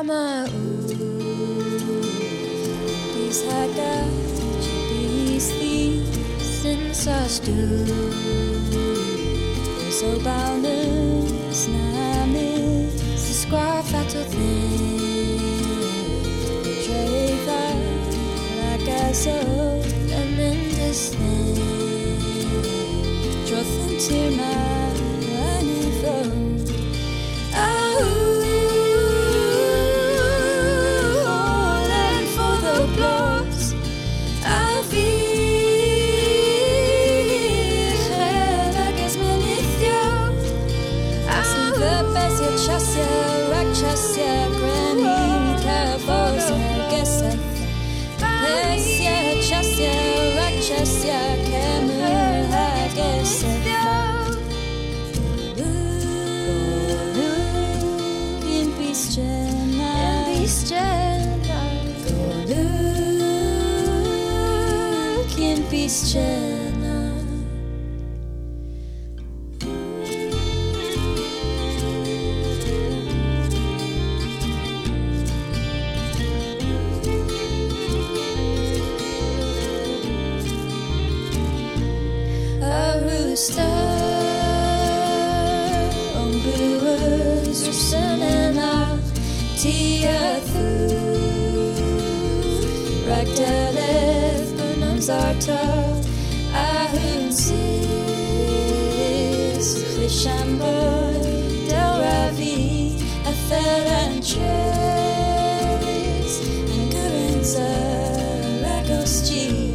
Ama Bis haga Bis Since du Så boundless Namis Square fatal thing Treva Like I saw And in this thing Troth into my phone Rakshasya Granika Vosa Gesef Pesya Chasya Rakshasya Kamura Gesef In peace In peace Star on brewers Rusanana Tia Thu Ragdalev Bunam Zarta Ahun Sis Chishambo Del Ravi Athel and Trace and Gurinza Ragosti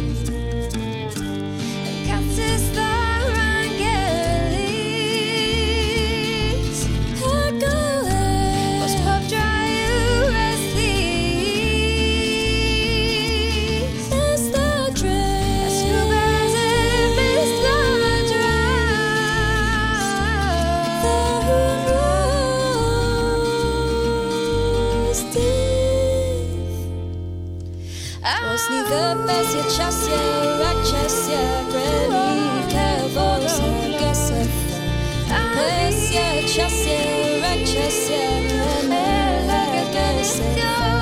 Pesya Chasya Rakshasya Granika Vosa Gesef Pesya Chasya Rakshasya Granika Gesef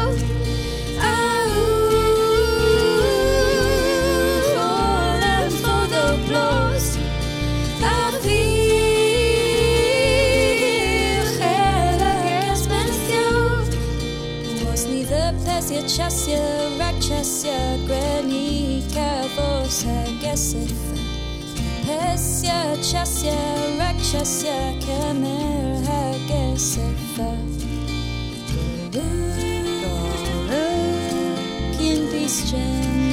Fallen for the blows of the Pesya Chasya Rakshasya Granika Vosa Gesef Pesya Chasya Rakshasya Kamera Gesef Kin peace